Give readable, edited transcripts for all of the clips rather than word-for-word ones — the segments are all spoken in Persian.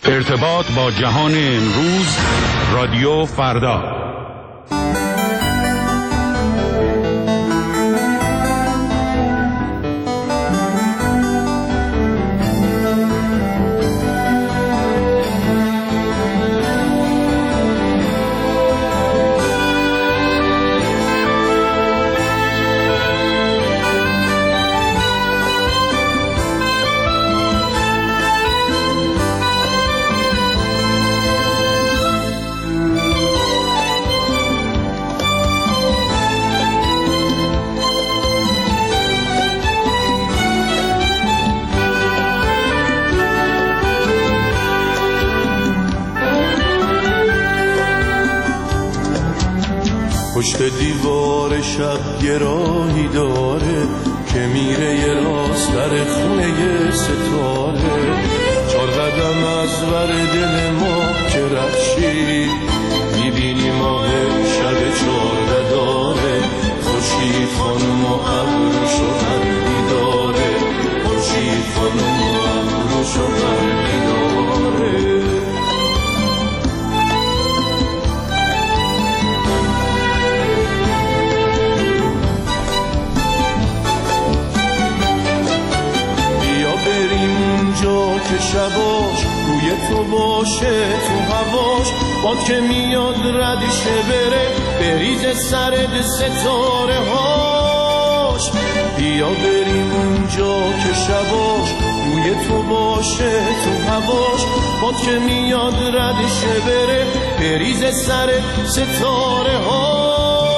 ارتباط با جهان امروز، رادیو فردا. پشت دیوار شب یه راهی داره که میره یه راست در خونه یه ستاره. 4 قدم از ور دل ما که رفشی میبینی ماه شب 14 داره. خورشید خانم و ابروشو غربی داره. خورشید خانم و ابروشو غربی داره. که شباش روی تو باشه تو هواش باد که میاد ردیشه بره بریز سرد ستاره هاش. بیا بریم اونجا که شباش روی تو باشه تو هواش باد که میاد ردیشه بره بریز سرد ستاره هاش.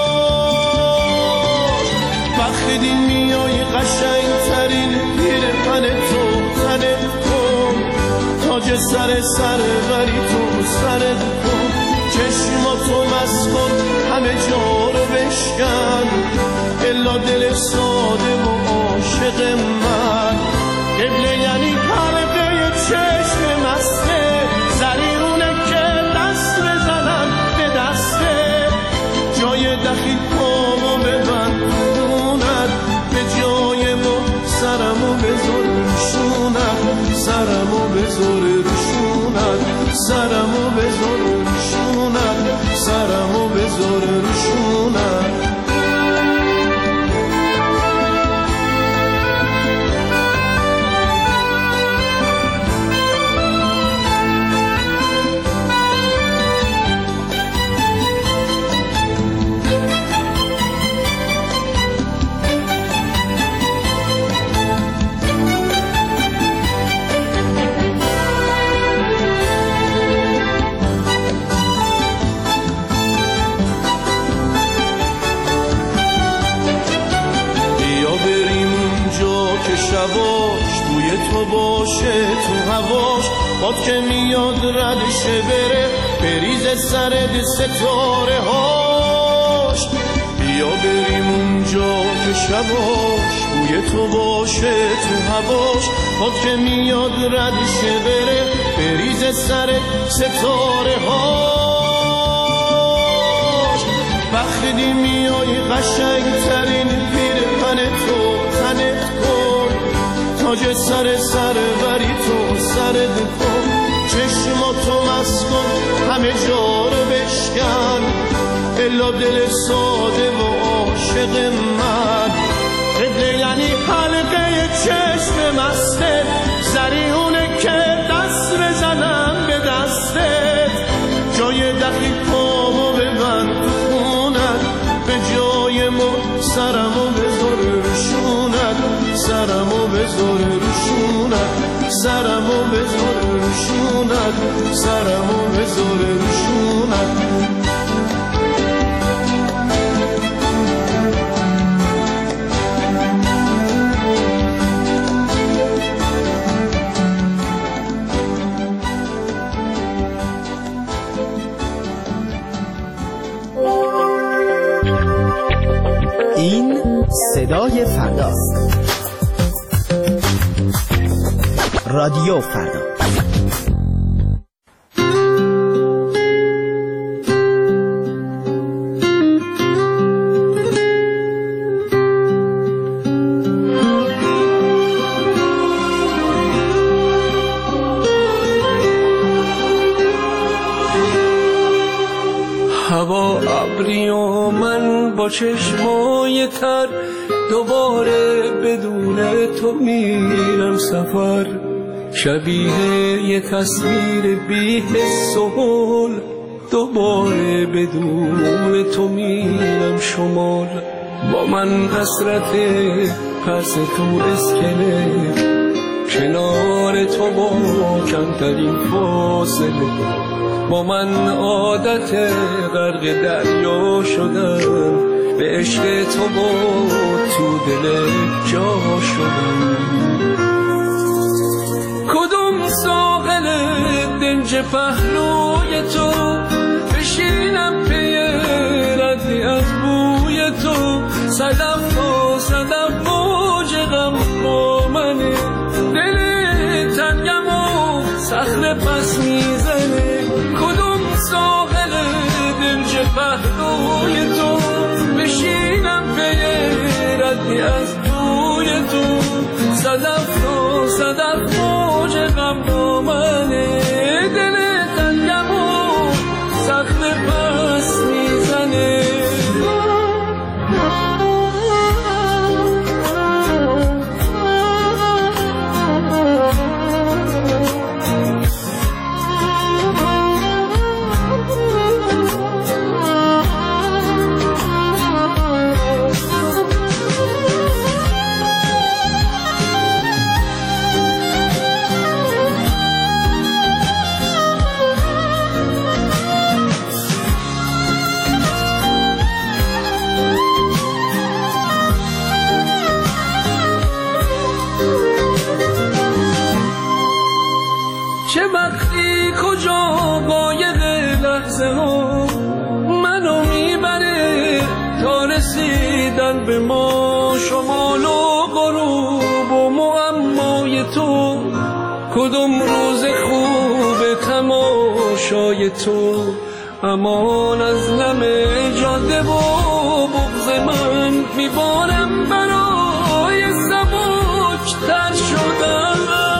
وقتی دین میای قشنگ ترین پیرهن تو تنت کن. تاج سر ولی تو سرت کن. چشماتو مست کن همه جا رو بشکن الا دل ساده و عاشق من. قبله یعنی حلقه چشم مسته زریونه که دست بزنم به دسته. جای دخیل پامو ببند خونت به جای ما سرمو بذار روشونت. سرمو بذار روشونت. سرمو بذار روشونت. سرمو بذار روشونت. شباش بوی تو باشه تو هواش باد که میاد ردشه بره بریز سرد ستاره هاش. بیا بریم اونجا که شباش بوی تو باشه تو هواش باد که میاد ردشه بره بریز سرد ستاره هاش. وقتی میای قشنگ ترین پیرهن تو تنت کن. تاج سر وری تو سرت کن. چشماتو مست کن همه جا رو بشکن الا دل ساده و عاشق من. قبله یعنی حلقه چشم مسته زریونه که دست بزنم به دستت. جای دقیق پامو ببند خونت به جای ما سرمو بذار روشونت. سرمو بذار روشونت. سرمو بذار روشونت. سرمو بذار روشونت. این صدای فرداست. رادیو فردا. با چشمای تر، دوباره بدون تو میرم سفر. شبیه یه تصویر بی حس و حال، دوباره بدون تو میرم شمال. با من حسرت پس تو اسکله، کنار تو با کمترین فاصله. با من عادت غرق دریا شدن، به عشق تو با تو دل جا شدن. کدوم ساحل دنج پهلوی تو، بشینم پی ردی از بوی تو. صدف و صدف موج غم با منه، دل تنگم و صخره پس میزنه. کدوم ساحل دنج پهلوی تو، بشینم پی ردی از بوی تو. صدف و صدف موج غم با منه، دل تنگم و صخره پس میزنه. چه وقتی کجا قایق لحظه ها منو میبره تا رسیدن به ما. شمال و غروب و معمای تو، کدوم روز خوب تماشای تو. امان از نم جاده و بغض من، میبارم برای سبک تر شدن.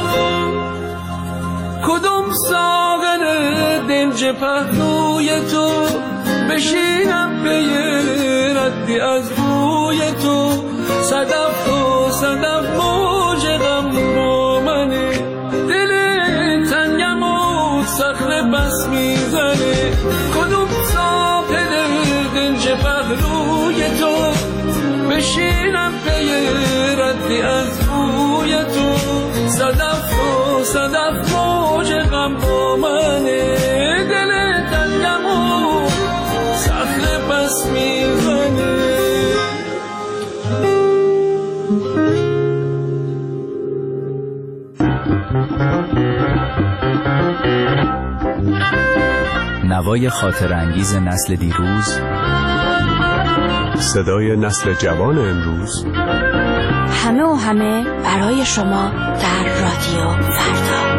کدوم ساغر دنج پهلوی تو، بشینم پی ردی از بوی تو. صدف و صدف موج غم با منه، دل تنگم و صخره بس میزنه. کدوم ساغر دنج پهلوی تو، بشینم پی ردی از بوی تو. صدف و صدف موج غم با منه، دل تنگم و صخره پس میزنه. نوای خاطرانگیز نسل دیروز، صدای نسل جوان امروز. همه و همه برای شما در رادیو فردا.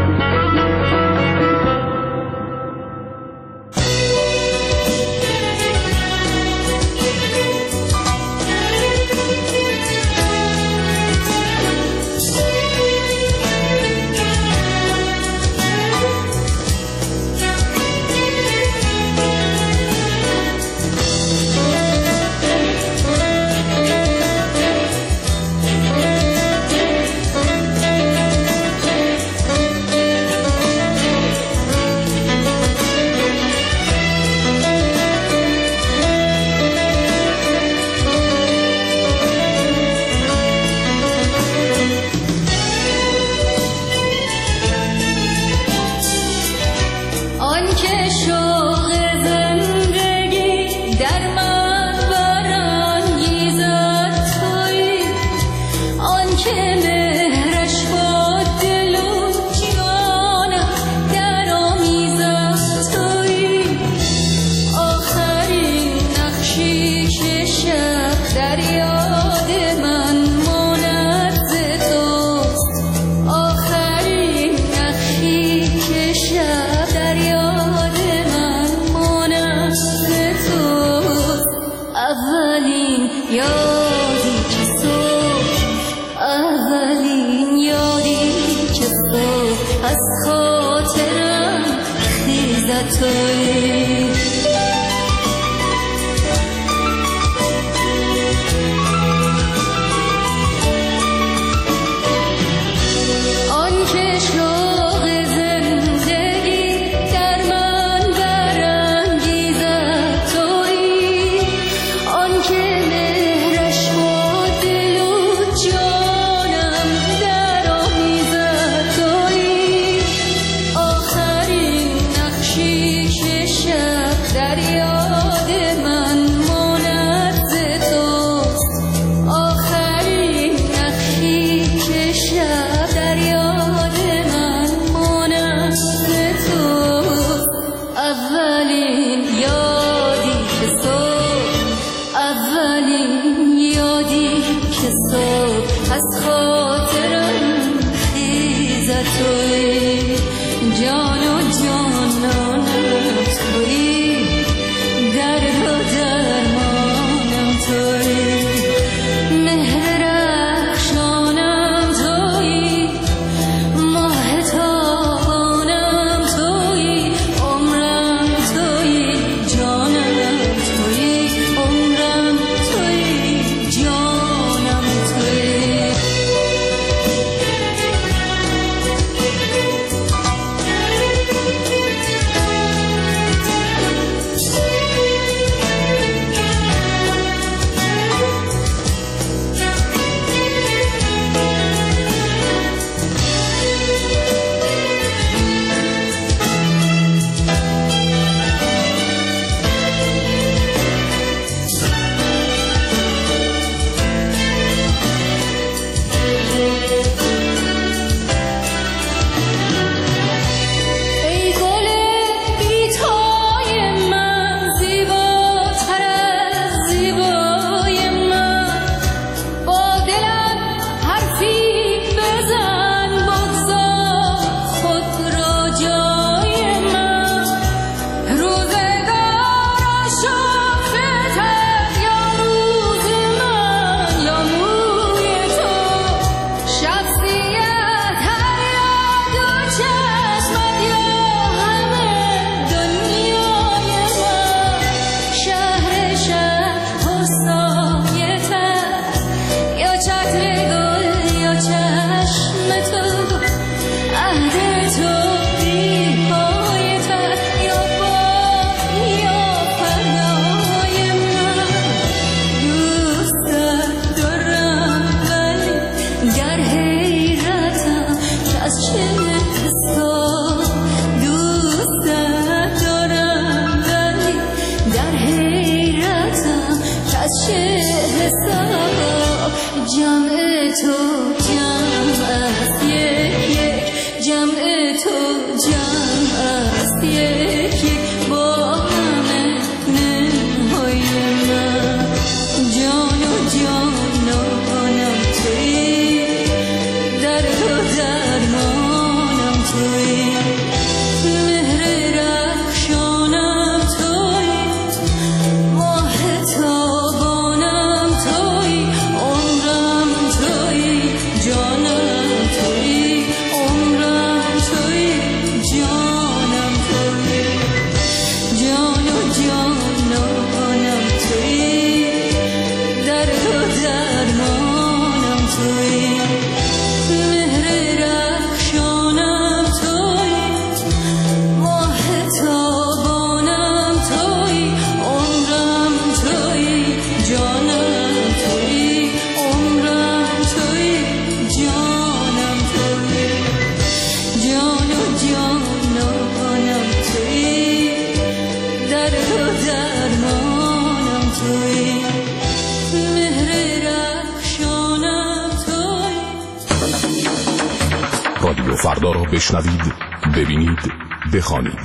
رادیو فردا را بشنوید، ببینید، بخوانید.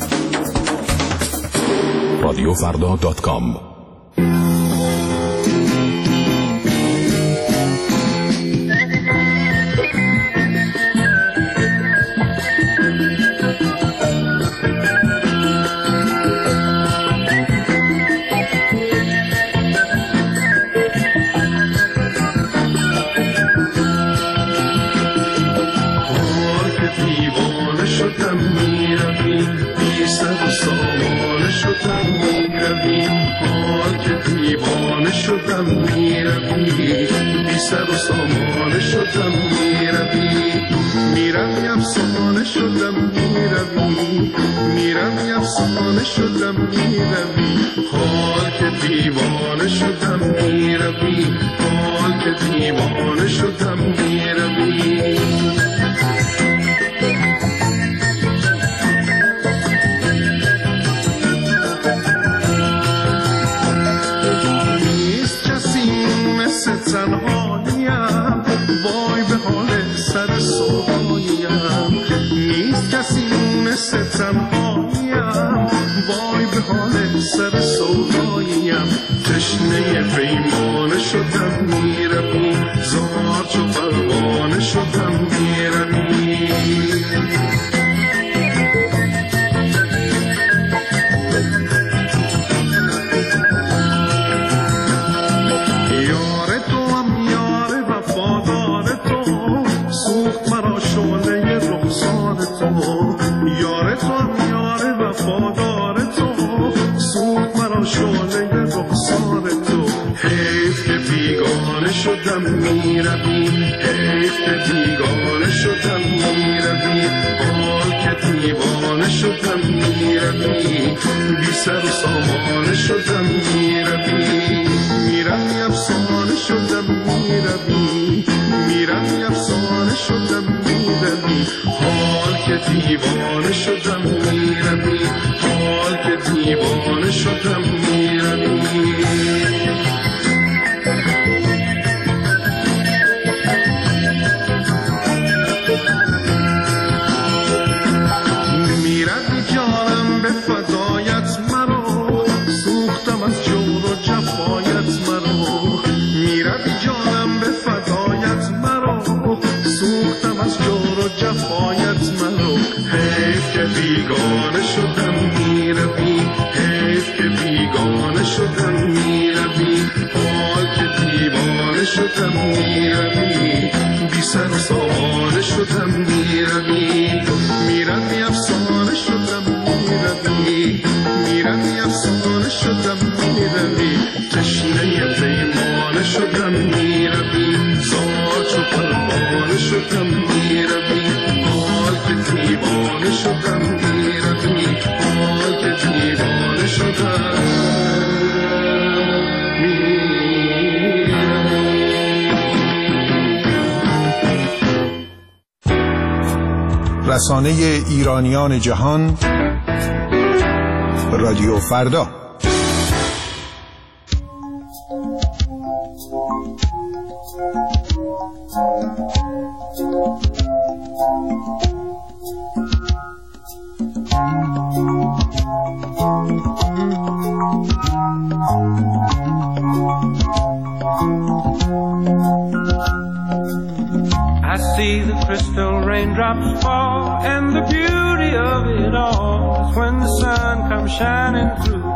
radiofrda.com. شدم میروی بی سر و سامان شدم میروی افسانه شدم میروی افسانه شدم میروی حال که دیوانه شدم میروی حال که دیوانه شدم میروی تنهاییم وای به حال سر سوهاییم نیست کسی مثل تنهاییم وای به حال سر سوهاییم تشنه پیمانه شدم میروی زار چو پروانه شدم میروی تو یار وفادار تو سوخت مرا شعله رخسار تو حیف که بیگانه شدم میروی حیف که بیگانه شدم میروی حال که دیوانه شدم میروی بی سر و سامانه شدم میروی میروی افسانه شدم میروی میروی افسانه شدم میروی حال که دیوانه شدم میروی حال که دیوانه شدم میروی بیگانه شدم میروی حیف که بیگانه شدم میروی حال که دیوانه شدم میروی بی سر و سامانه شدم میروی میروی افسانه شدم میروی میروی افسانه شدم میروی تشنه پیمانه شدم میروی زار چو پروانه شدم میروی حال که دیوانه شدم میروی حال که دیوانه شدم رسانه ایرانیان جهان رادیو فردا. I see the crystal raindrops fall, and the beauty of it all is when the sun comes shining through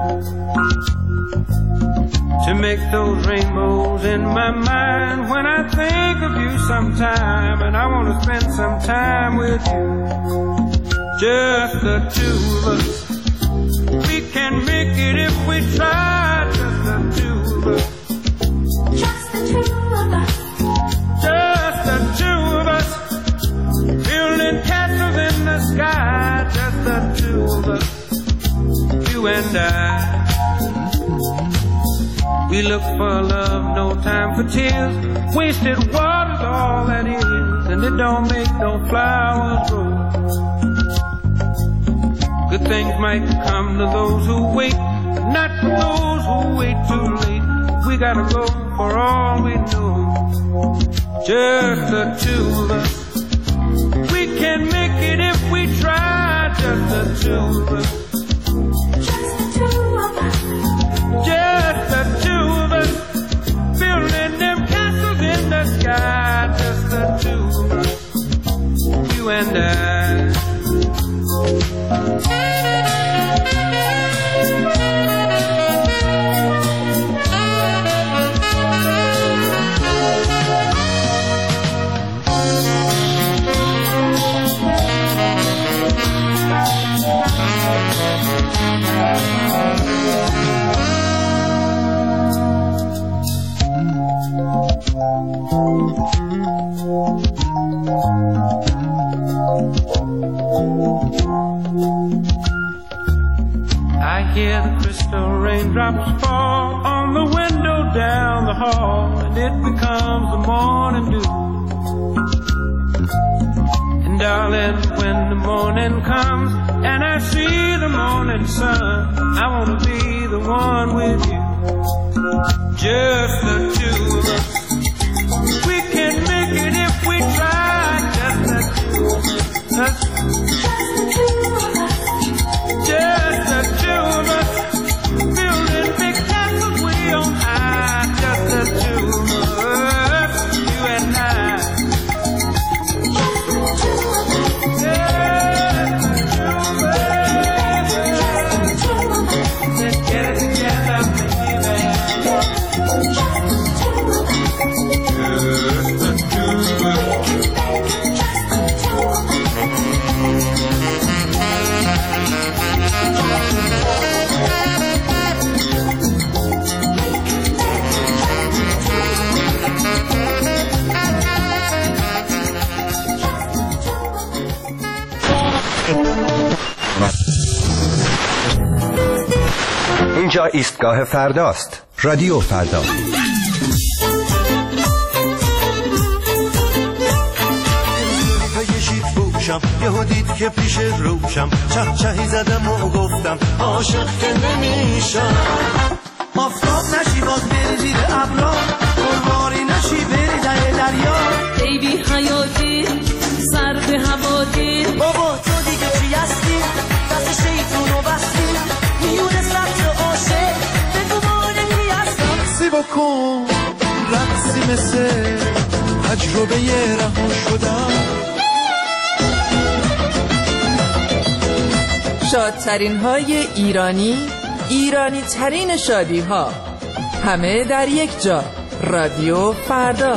to make those rainbows in my mind. When I think of you sometime, and I want to spend some time with you, just the two of us. We can make it if we try, just the two of us. Just the two of us. Just the two of us, building castles in the sky. Just the two of us, you and I. We look for love, no time for tears. Wasted water's all that is, and it don't make no flowers grow. Good things might come to those who wait, but not for those who wait too late. We gotta go for all we know. Just the two of us. We can make it if we try. Just the two of us. Just the two of us. Just the two of us. Building them castles in the sky. Just the two of us. You and I. I hear the crystal raindrops fall on the window down the hall, and it becomes the morning dew. And darling, when the morning comes and I see the morning sun, I want to be the one with you. Just the two of us. We can make it if we try. Just the two of us. Just the two of us. Building big castles way on high. Just the two of us. You and I. Let's get it together, baby. Just the two of us. اینجا ایستگاه فرداست. رادیو فردا. یهو دید که پیش روشم چهی زدم و گفتم عاشق که نمیشم. آفتاب نشی باز بری زیر ابرا، قربانی نشی بری ته دریا. ای بی حیاتی سر به هواتی، بابا تو دیگه چی هستی؟ دست شیطون رو بستی میونه سبز عاشق بگو ما نمی هستم. سی بکن رقصی مثل تجربه رها شدم. شادترین های ایرانی، ایرانی ترین شادی ها، همه در یک جا. رادیو فردا.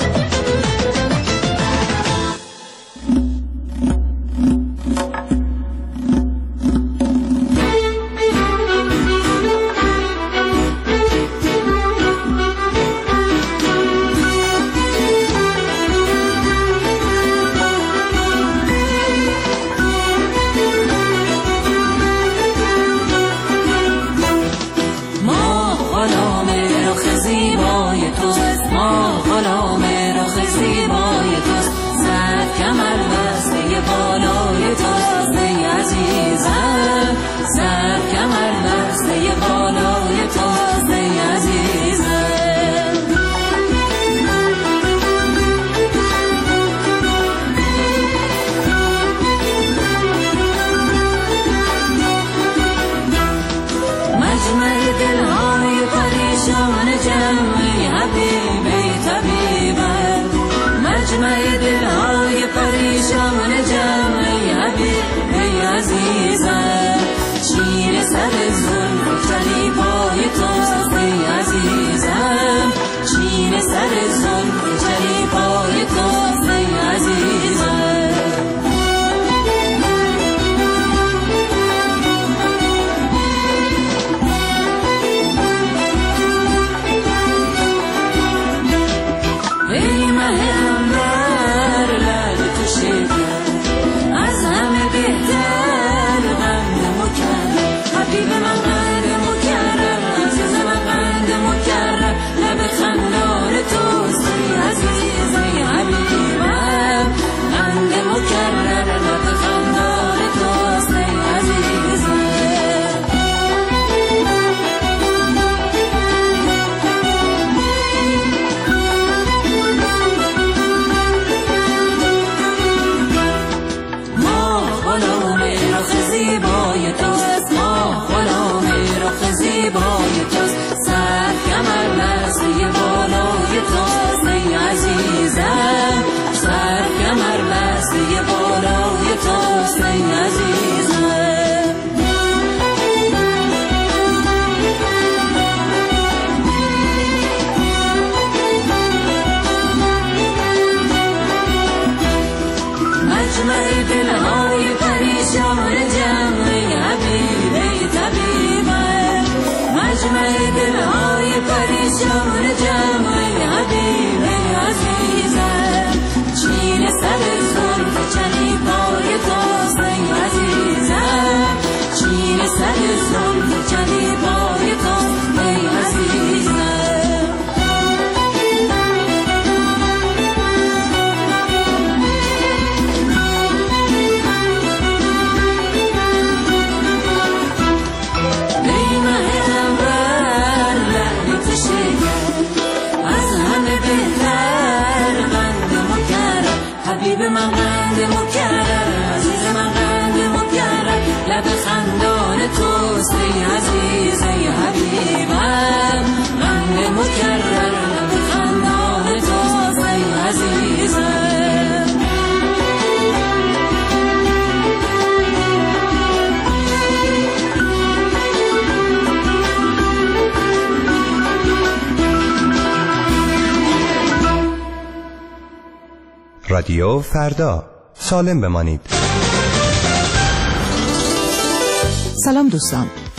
رادیو فردا. سالم بمانید. سلام دوستان،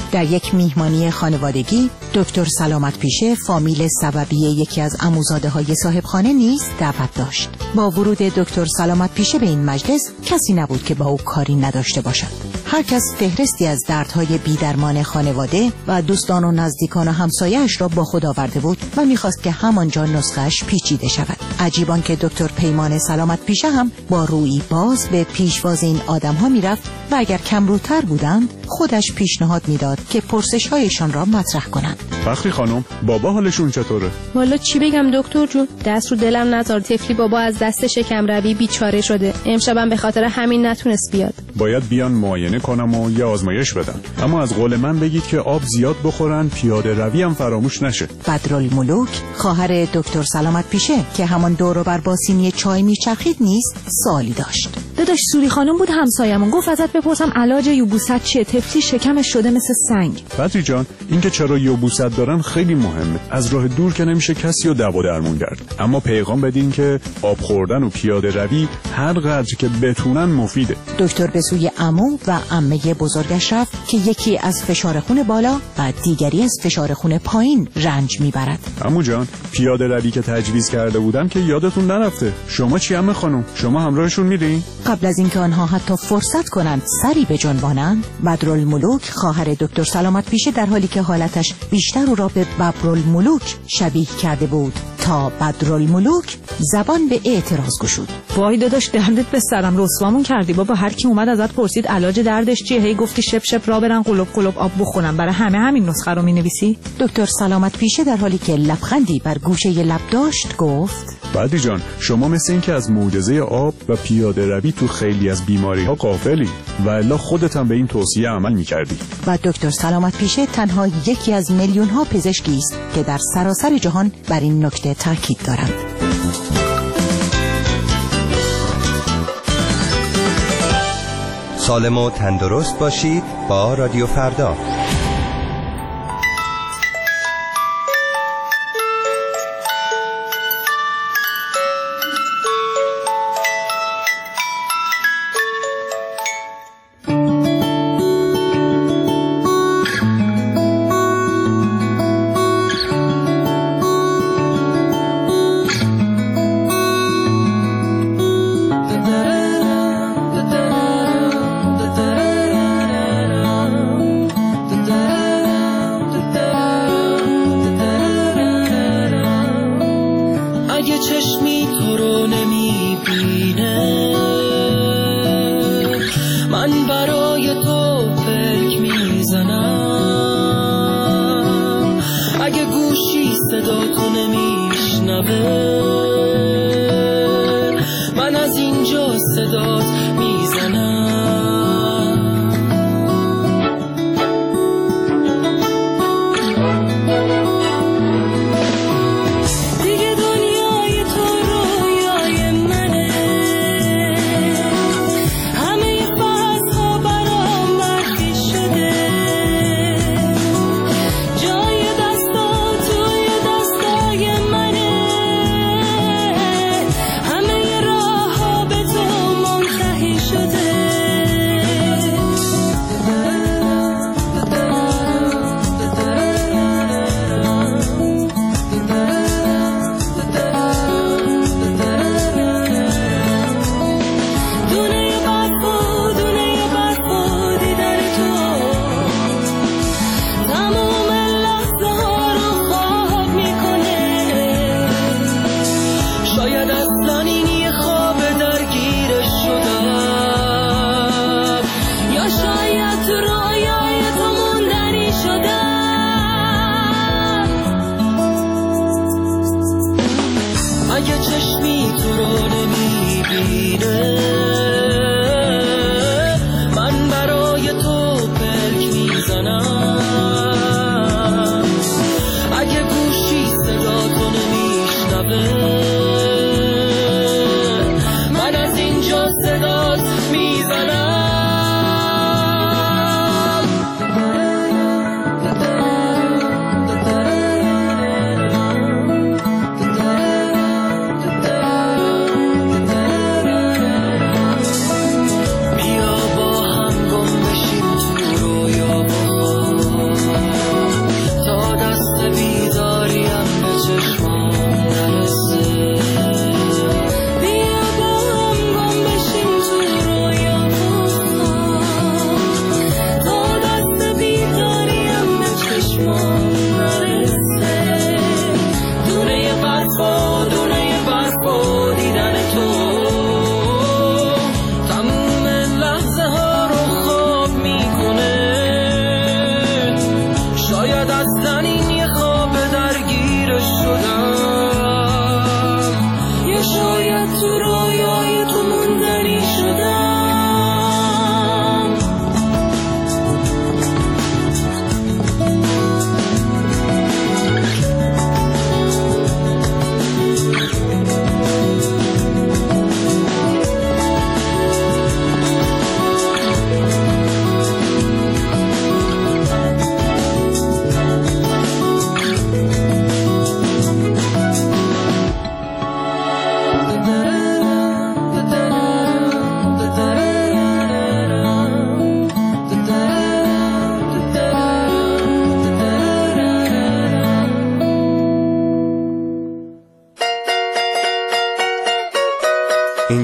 در یک میهمانی خانوادگی دکتر سلامت پیشه فامیل سببی یکی از عموزاده‌های صاحبخانه نیز دعوت داشت. با ورود دکتر سلامت پیشه به این مجلس کسی نبود که با او کاری نداشته باشد. هر کس فهرستی از دردهای بی‌درمان خانواده و دوستان و نزدیکان و همسایه‌اش را با خود آورده بود و می‌خواست که همانجا نسخه‌اش پیچیده شود. عجیبان که دکتر پیمان سلامت پیشه هم با رویی باز به پیشواز این آدم‌ها می‌رفت و اگر کمروتر بودند خودش پیشنهاد میداد که پرسش‌هایشان را مطرح کنند. فخری خانم، بابا حالشون چطوره؟ والا چی بگم دکتر جون، دست رو دلم نذار. طفلی بابا از دست شکم روی بیچاره شده. امشبم به خاطر همین نتونست بیاد. باید بیان معاینه کنم و یه آزمایش بدن. اما از قول من بگید که آب زیاد بخورن، پیاده روی هم فراموش نشه. بدرالملوک خواهر دکتر سلامت پیشه که همان دور و بر با سینی چای میچرخید نیست سوالی داشت. داداش سوری خانم بود همسایمون، گفت ازت بپرسم علاج یبوست چیه؟ طفلی شکمش شده مثل سنگ. بدری جان، اینکه چرا یبوست دارن خیلی مهمه. از راه دور که نمیشه کسی رو دوا درمون کرد، اما پیغام بدین که آب خوردن و پیاده روی هر قدر که بتونن مفیده. دکتر به سوی عمو و عمه بزرگش رفت که یکی از فشار خون بالا و دیگری از فشار خون پایین رنج میبرد. عمو جان، پیاده روی که تجویز کرده بودم که یادتون نرفته. شما چی عمه خانم؟ شما همراهشون میرین؟ قبل از اینکه آنها حتی فرصت کنند سری بجنبانند، بدرالملوک خواهر دکتر سلامت پیشه در حالی که حالتش بیشتر او را به ببرالملوک شبیه کرده بود تا بدرالملوک زبان به اعتراض گشود. وای داداش دردت به سرم، رسوامون کردی بابا. هر کی اومد ازت پرسید علاج دردش چیه، هی گفتی شپ شپ را برن قلوب قلوب آب بخورن. برای همین نسخه رو مینویسی؟ دکتر سلامت پیشه در حالی که لبخندی بر گوشه لب داشت گفت: بدری جان، شما مثل این که از معجزه آب و پیاده روی تو خیلی از بیماری ها غافلی و الا خودت هم به این توصیه عمل می‌کردی. و دکتر سلامت پیشه تنها یکی از میلیون ها پزشکی است که در سراسر جهان بر این نکته تاکید دارند. سالم و تندرست باشید با رادیو فردا. بیا با هم گم بشیم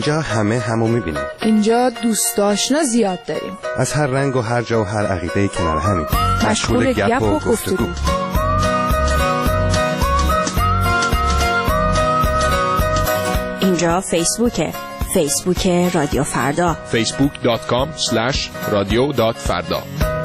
اینجا همه همو میبینیم. اینجا دوست آشنا زیاد داریم. از هر رنگ و هر جا و هر عقیده‌ای کنار همین. مشغول گپ و گفتگو. اینجا فیسبوک رادیو فردا. facebook.com/radio.farda.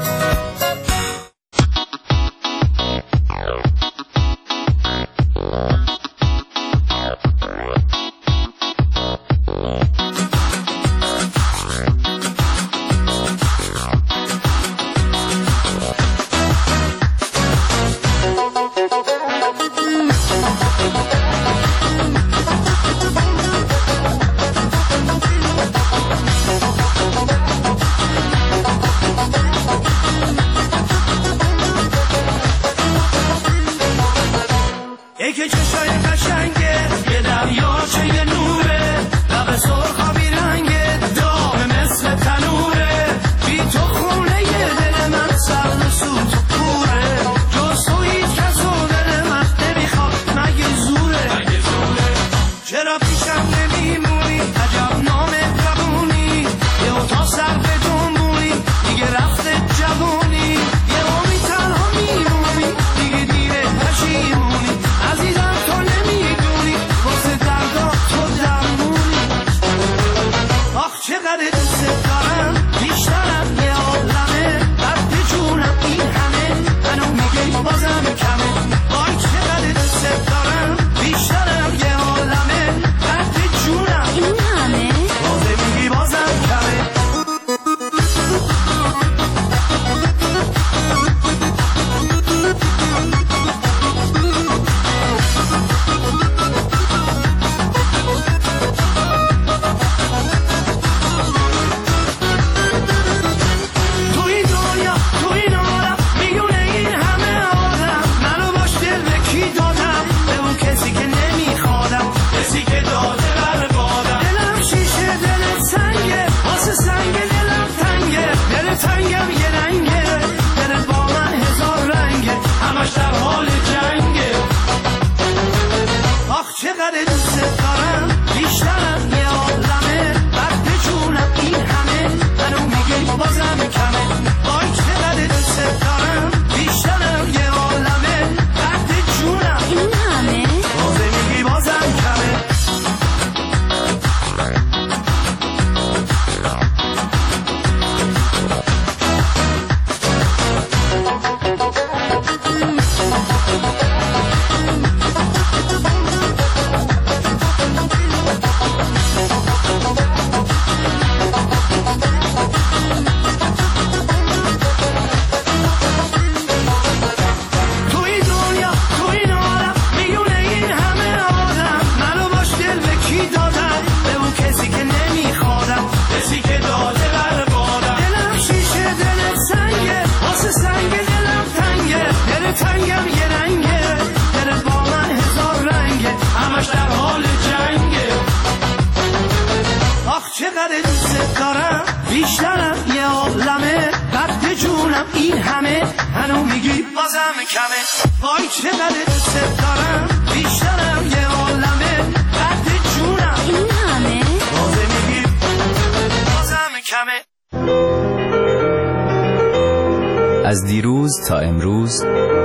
از دیروز تا امروز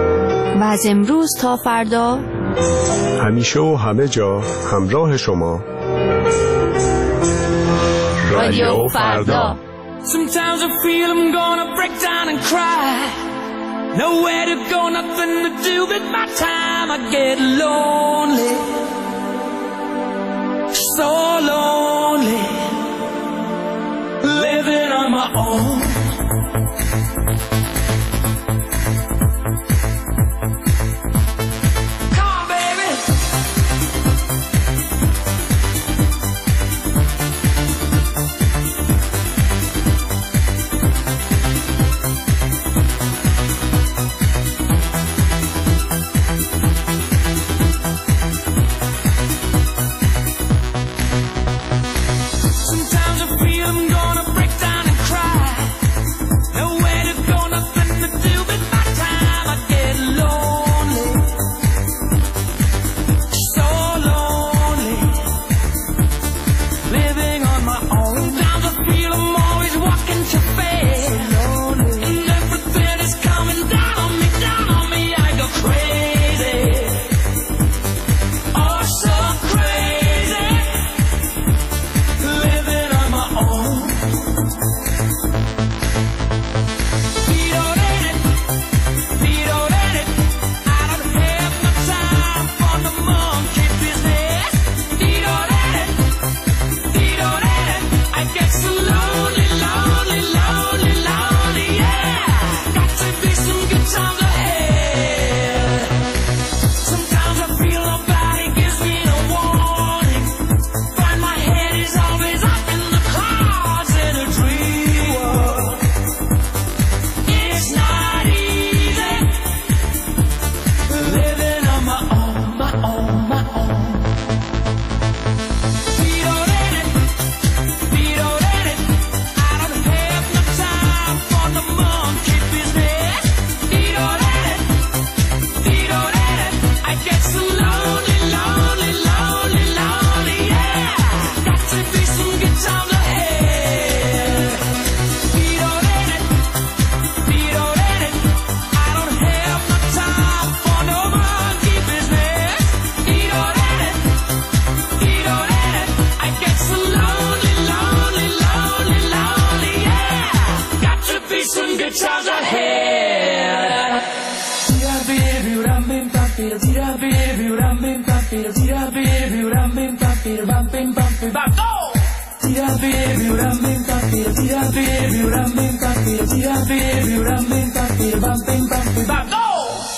و از امروز تا فردا، همیشه و همه جا همراه شما. رادیو فردا. Sometimes I feel I'm gonna break down and cry. Nowhere to go, nothing to do but my time. I get lonely, so lonely, living on my own. Sometimes I feel I'm gonna break down and cry. Nowhere to go, nothing to do. be some good times ahead. Go!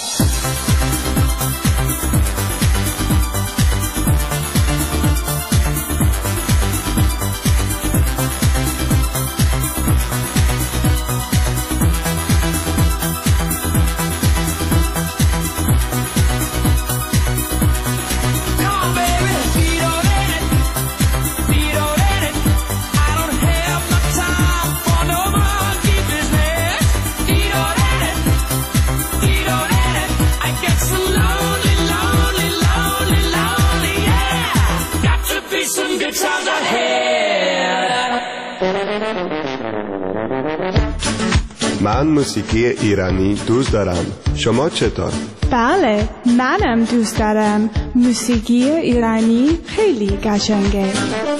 من موسیقی ایرانی دوست دارم. شما چطور؟ بله، منم دوست دارم. موسیقی ایرانی خیلی قشنگه.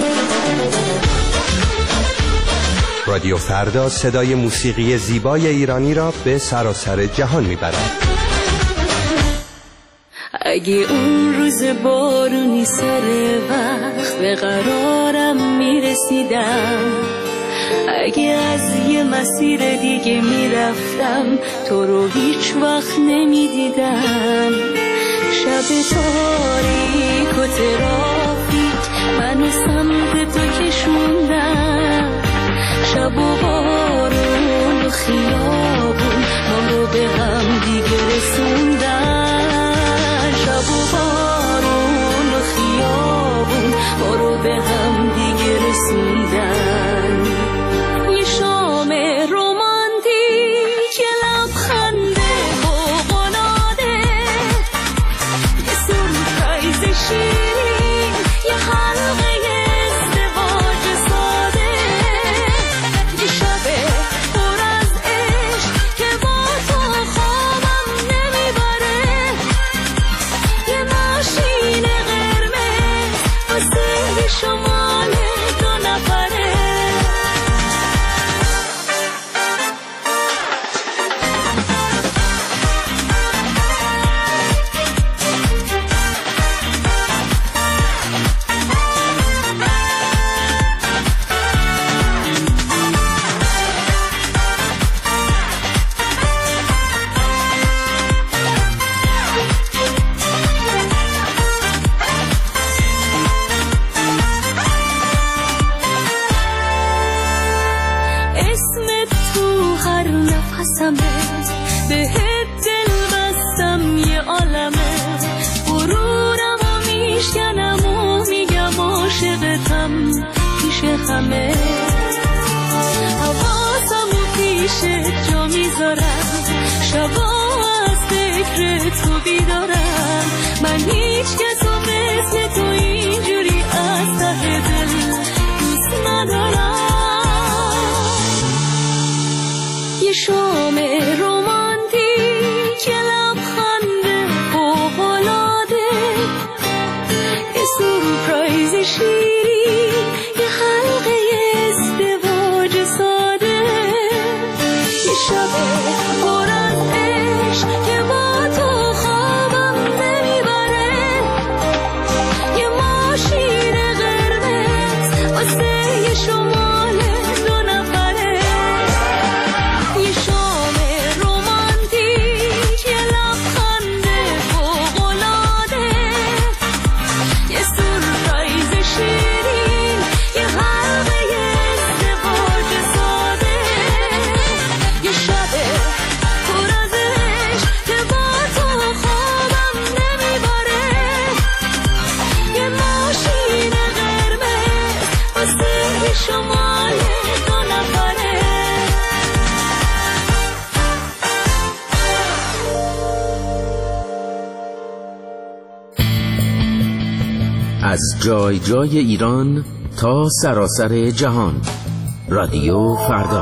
رادیو فردا صدای موسیقی زیبای ایرانی را به سراسر جهان میبرد. اگه اون روز بارونی سر وقت به قرارم میرسیدم، اگه از یه مسیر دیگه میرفتم تو رو هیچ وقت نمیدیدم، شب تاریک و ترافیک منو سمت تو کشوندم، شب و بارون و خیابون ما رو به هم دیگه رسوندن، شب و بارون و خیابون ما رو به هم دیگه رسوندن. یه شام رومانتیک، یه لبخند فوق‌العاده، یه سورپرایز شیرین، یه حلقه ازدواج ساده، یه شب پر از عشق که با تو خوابم نمیبره، یه ماشین قرمز واسه شمال دو نفره. اسمت تو هر نفسمه، بهت دل بستم یه عالمه، غرورم و میشکنم و میگم عاشقتم پیش همه، حواسم و پیشت جا میذارم، شبا از فکر تو بیدارم، من هیچ کسو مثل تو اینجوری از ته دل دوست ندارم. یه شام رومانتیک، یه لبخند فوق‌العاده، یه سورپرایز شیرین، یه حلقه ازدواج ساده، یه شب پر از عشق که با تو خوابم نمیبره، یه ماشین قرمز واسه یه شمال دو نفره. یه شام رومانتیک، یه لبخند فوق‌العاده، یه سورپرایز شیرین، یه حلقه ازدواج ساده، یه شب پر از عشق که با تو خوابم نمیبره، یه ماشین قرمز واسه یه شمال دو نفره. از جای جای ایران تا سراسر جهان، رادیو فردا.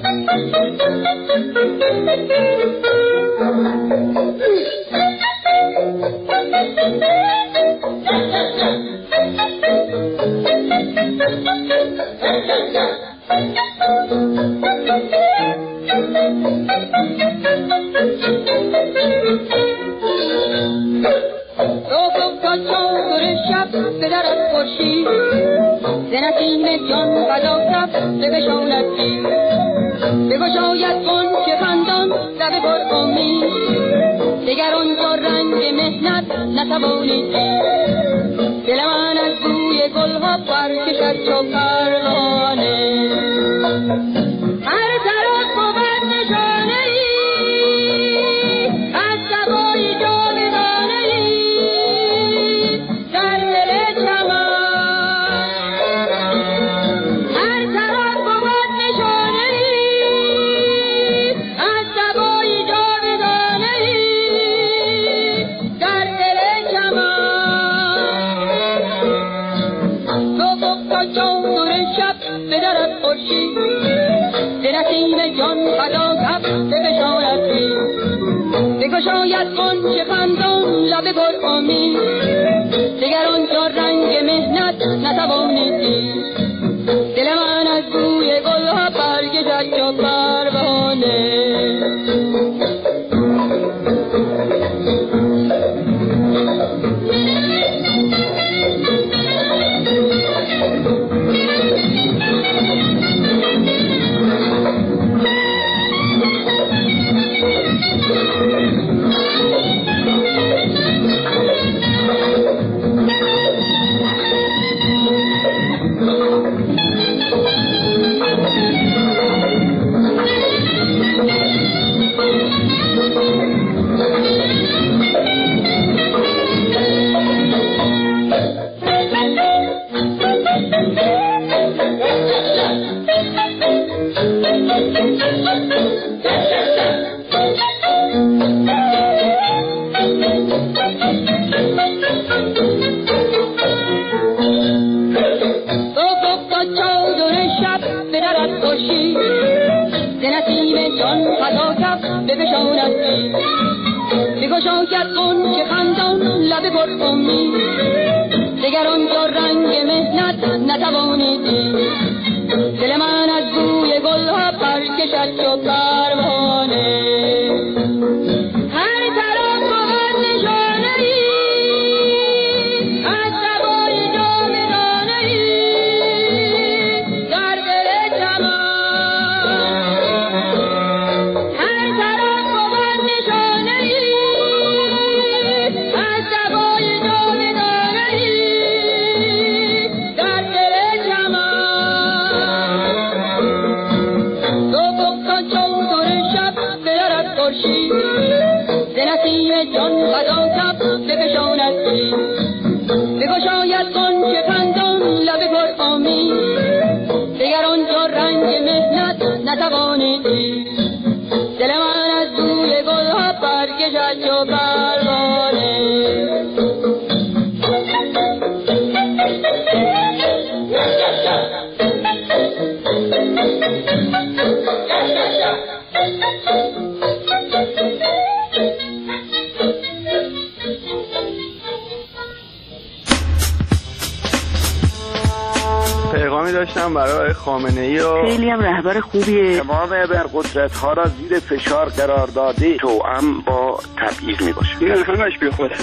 پیغامی داشتم برای خامنه‌ای و خیلی هم رهبر خوبیه. امام ابرقدرت‌ها را زیر فشار قرار داده توأم با تبعیض میباشه. این همش بیخوده.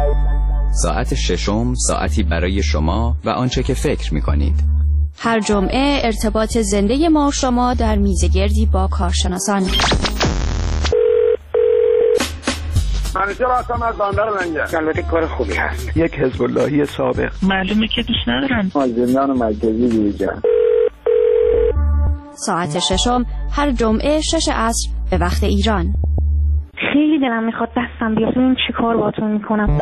ساعت ششم ساعتی برای شما و آنچه که فکر می‌کنید. هر جمعه ارتباط زنده ما شما در میزگردی با کارشناسان. منیجر هستم از بندر لنگر. البته کار خوبی هست. یک حزب اللهی سابق. معلومه که دوست ندارن. زندان مرکزی دیجا. ساعت ششم هر جمعه 6 عصر به وقت ایران. خیلی دلم میخواد دستم بیاد ببینم چی کار باهاتون میکنم.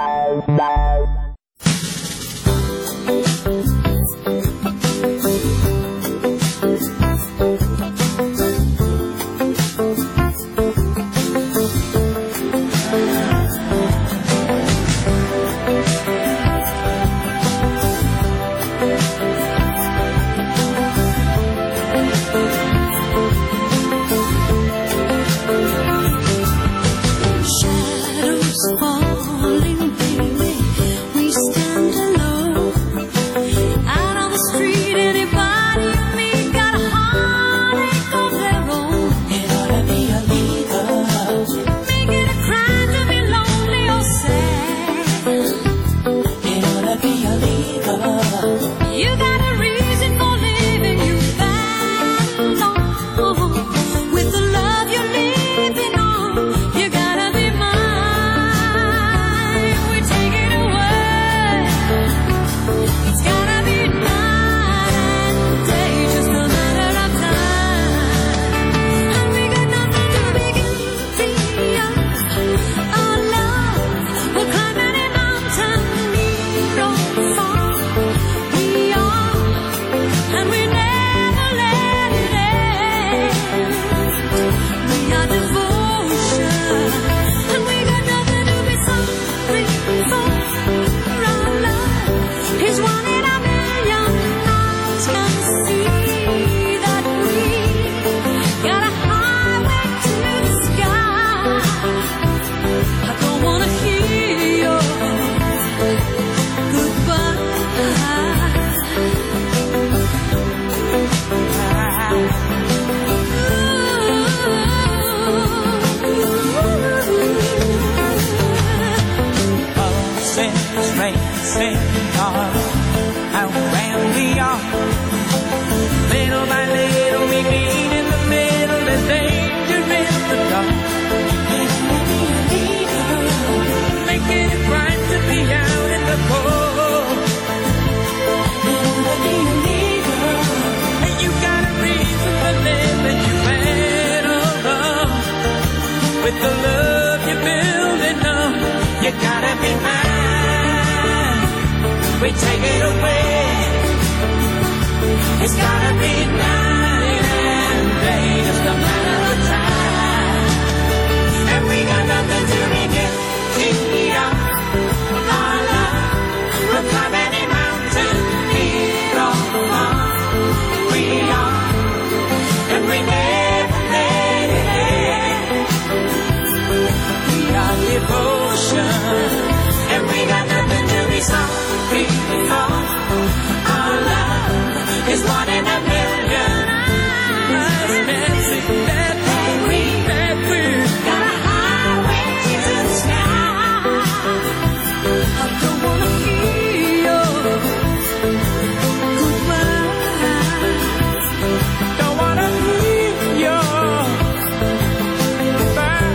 we take it away. It's gotta be night and day, just a matter of time. And we got nothing to regret. Our love will climb any mountain here on we are, and we never let it end. We are devotion, and we got nothing to be sorry for. Our love is one in a million. That we got a highway to the sky. I don't wanna hear your goodbye. Don't wanna hear your goodbye.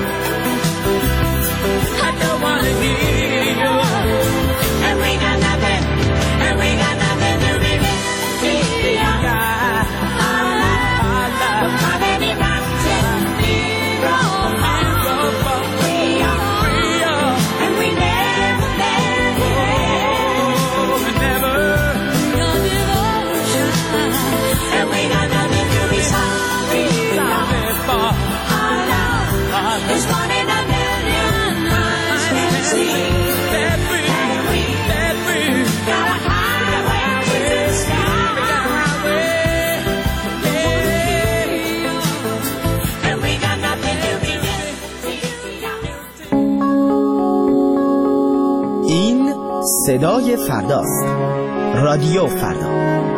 I don't wanna hear your. And we got nothing, and we got nothing to regret. Our love, how many mountains we roll, we are, and we never let it end. Never. Your devotion, and we got nothing to be sorry for. Our love is one in a million. That we got a highway to the sky. We got a highway, and we got nothing to be این صدای فرداست. رادیو فردا.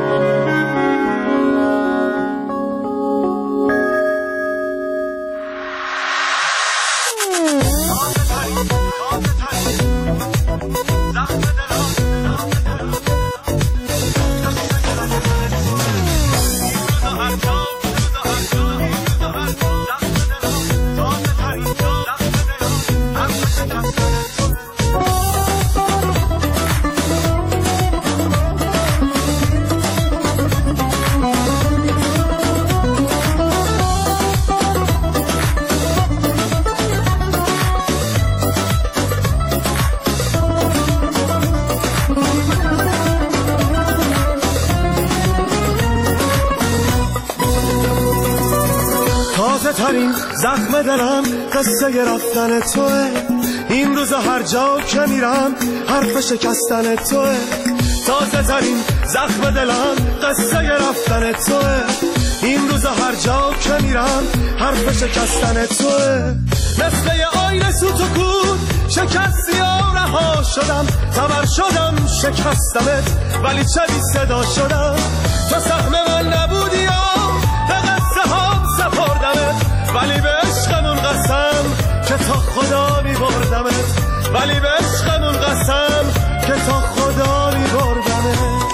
ترین زخم دلم قصه رفتن توه. این روزا هر جا که میرم حرف شکستن توه. تازه ترین زخم دلم قصه رفتن توه. این روزا هر جا که میرم حرف شکستن توه. مثل یه آینه سوت و کود شکستی و رها شدم. تبر شدم شکستمت ولی چه بی صدا شدم. تو سهم من نبودی و به قصه هم سپردمت. ولی به عشقمون قسم که تا خدا می بردمت. ولی به عشقمون قسم که تا خدا می بردمت.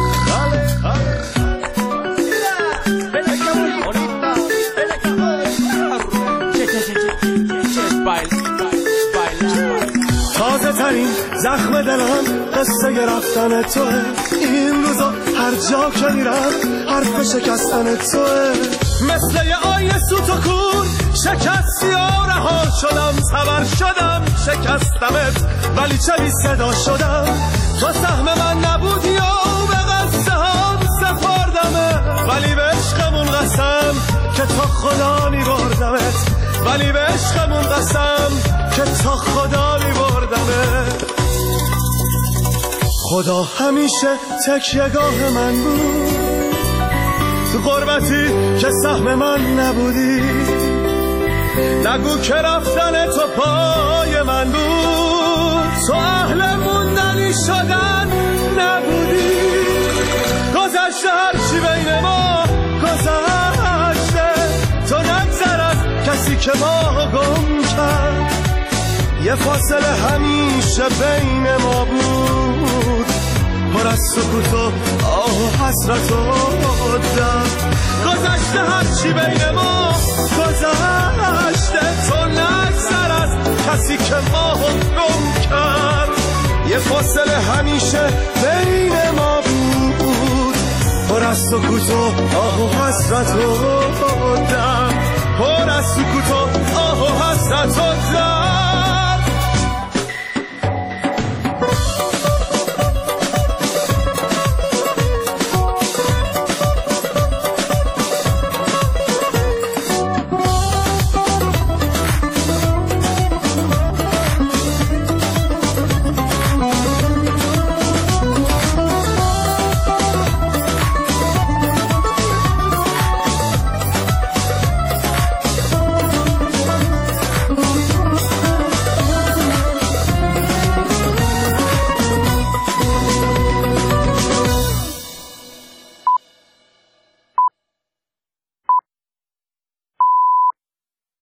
تازه ترین زخم دلم قصه رفتن توه. این روزا هر جا که میرم حرف شکستن توه. مثل یه آینه سوت و کور شکستی و رها شدم. تبر شدم شکستمت ولی چه بی صدا شدم. تو سهم من نبودی و به قصه هم سپردمت. ولی به عشقمون قسم که تا خدا می بردمت. ولی به عشقمون قسم که تا خدا می بردمت. خدا همیشه تکیه‌گاه من بود. تو غربتی که سهم من نبودی. نگو که رفتن تو پای من بود. تو اهل موندنی شدن نبودی. گذشته هرچی بین ما گذشته. تو نگذر از کسی که ما گم کرد. یه فاصله همیشه بین ما بود. پر از سکوت و آه و حسرت و درد. گذشته هرچی بین ما گذشته. تو نگذر از کسی که ما گم کرد. یه فاصله همیشه بین ما بود. پر از سکوت و آه و حسرت و درد. پر از سکوت و آه و حسرت و